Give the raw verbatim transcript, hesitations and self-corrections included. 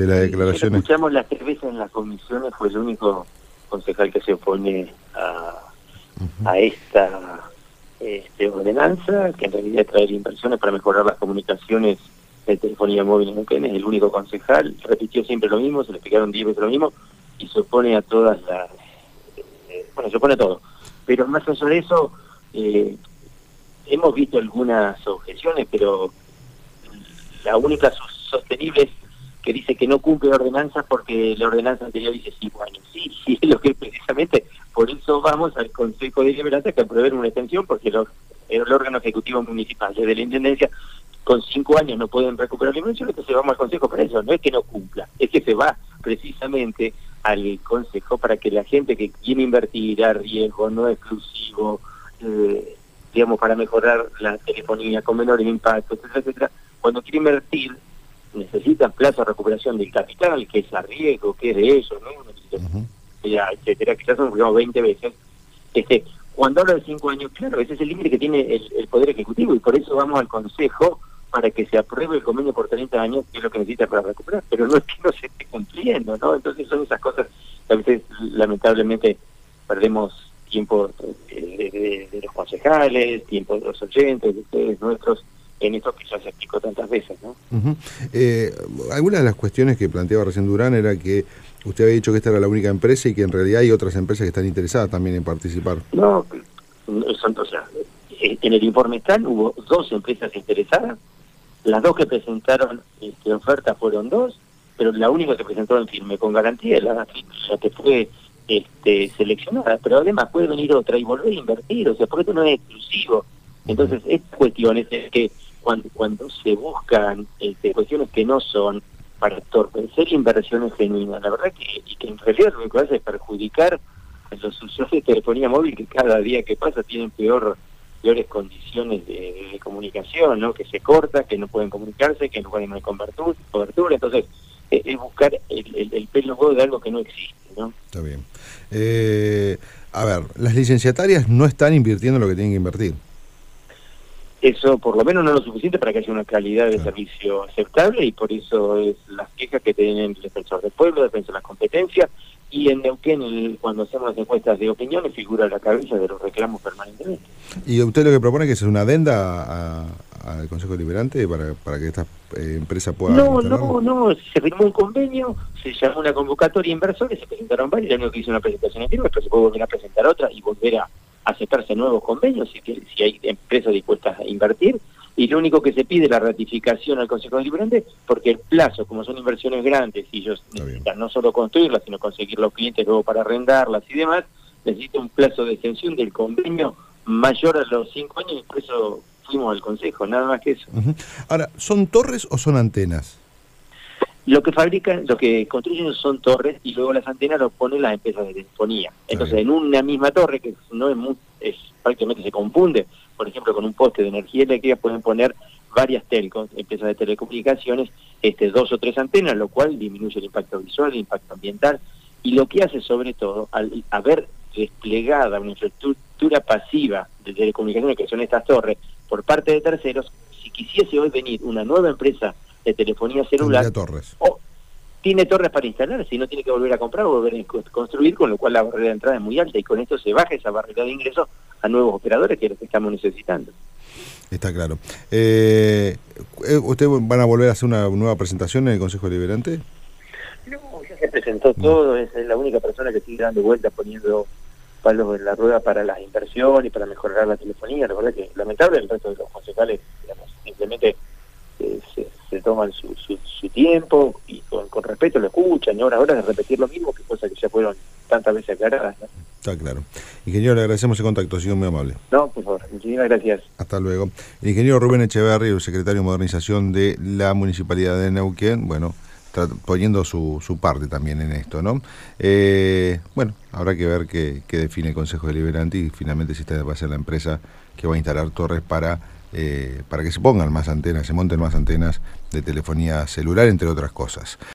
de las declaraciones. Escuchamos las tres veces en las comisiones, fue el único concejal que se opone a, uh-huh. a esta este, ordenanza, que en realidad trae inversiones para mejorar las comunicaciones de telefonía móvil en Neuquén. Es el único concejal, repitió siempre lo mismo, se le explicaron diez veces lo mismo, y se opone a todas las... Eh, bueno, se opone a todo. Pero más allá de eso, eh, hemos visto algunas objeciones, pero la única sostenible es que dice que no cumple la ordenanza porque la ordenanza anterior dice cinco años. Sí, sí, es lo que precisamente por eso vamos al Consejo Deliberante que aprueben una extensión, porque lo, el órgano ejecutivo municipal desde la Intendencia con cinco años no pueden recuperar la inversión, entonces vamos al Consejo para eso. No es que no cumpla, es que se va precisamente al Consejo para que la gente que quiere invertir a riesgo, no exclusivo, eh, digamos, para mejorar la telefonía con menores impactos, etcétera, etcétera, cuando quiere invertir, necesitan plazo de recuperación del capital, que es a riesgo, que es de ellos, ¿no? Uh-huh. Ya, etcétera, quizás son digamos, veinte veces. Este, cuando habla de cinco años, claro, ese es el límite que tiene el, el Poder Ejecutivo, y por eso vamos al Consejo para que se apruebe el convenio por treinta años, que es lo que necesita para recuperar, pero no es que no se esté cumpliendo, ¿no? Entonces son esas cosas que a veces, lamentablemente, perdemos tiempo de, de, de los concejales, tiempo de los oyentes, de ustedes, nuestros, en esto que ya se explicó tantas veces, ¿no? Uh-huh. eh, algunas de las cuestiones que planteaba recién Durán era que usted había dicho que esta era la única empresa y que en realidad hay otras empresas que están interesadas también en participar. No, son, o sea, en el informe están, hubo dos empresas interesadas, las dos que presentaron este, ofertas fueron dos, pero la única que presentó en firme con garantía es la, la que fue este, seleccionada, pero además puede venir otra y volver a invertir, o sea, porque esto no es exclusivo. Entonces, esta cuestión es que cuando, cuando se buscan este, cuestiones que no son para entorpecer inversiones genuinas, la verdad que, y que en realidad lo que hace es perjudicar a los usuarios de telefonía móvil que cada día que pasa tienen peor peores condiciones de, de comunicación, ¿no? Que se corta, que no pueden comunicarse, que no pueden haber cobertura, cobertura. Entonces, es, es buscar el, el, el pelo huevo de algo que no existe, ¿no? Está bien. Eh, a ver, las licenciatarias no están invirtiendo lo que tienen que invertir. Eso por lo menos no es lo suficiente para que haya una calidad de claro. servicio aceptable, y por eso es las quejas que tienen el defensor del pueblo, defensa de las competencias, y en Neuquén, el, cuando hacemos las encuestas de opiniones, figura a la cabeza de los reclamos permanentemente. ¿Y usted lo que propone es que sea una adenda al Consejo Deliberante para, para que esta eh, empresa pueda... No, no, no, se firmó un convenio, se llamó una convocatoria de inversores, se presentaron varios, el único que hizo una presentación en firme, pero se puede volver a presentar otra y volver a aceptarse nuevos convenios si, si hay empresas dispuestas a invertir, y lo único que se pide es la ratificación al Consejo Deliberante, porque el plazo, como son inversiones grandes y ellos necesitan no solo construirlas, sino conseguir los clientes luego para arrendarlas y demás, necesita un plazo de extensión del convenio mayor a los cinco años, y por eso fuimos al Consejo, nada más que eso. Uh-huh. Ahora, ¿son torres o son antenas? Lo que fabrican, lo que construyen son torres, y luego las antenas lo ponen las empresas de telefonía. Entonces, en una misma torre, que no es, muy, es prácticamente se confunde, por ejemplo, con un poste de energía eléctrica, pueden poner varias telcos, empresas de telecomunicaciones, este, dos o tres antenas, lo cual disminuye el impacto visual, el impacto ambiental, y lo que hace sobre todo, al haber desplegada una infraestructura pasiva de telecomunicaciones, que son estas torres, por parte de terceros, si quisiese hoy venir una nueva empresa de telefonía celular, torres. o tiene torres para instalar, si no tiene que volver a comprar o volver a construir, con lo cual la barrera de entrada es muy alta, y con esto se baja esa barrera de ingreso a nuevos operadores, que es lo que estamos necesitando. Está claro. Eh, ¿Ustedes van a volver a hacer una nueva presentación en el Consejo Deliberante? No, ya se presentó no. todo, es la única persona que sigue dando vueltas, poniendo palos en la rueda para las inversiones y para mejorar la telefonía. La verdad que lamentable, el resto de los concejales, digamos, simplemente eh, se, se toman su, su, su tiempo y con, con respeto lo escuchan, y ahora horas de repetir lo mismo, que cosas que ya fueron tantas veces aclaradas, ¿no? Está claro. Ingeniero, le agradecemos el contacto, ha sido muy amable. No, por favor, muchísimas gracias. Hasta luego. El ingeniero Rubén Echeverri, el secretario de Modernización de la Municipalidad de Neuquén, bueno, poniendo su, su parte también en esto, ¿no? Eh, bueno, habrá que ver qué, qué define el Consejo Deliberante y finalmente si esta va a ser la empresa que va a instalar torres para, eh, para que se pongan más antenas, se monten más antenas de telefonía celular, entre otras cosas.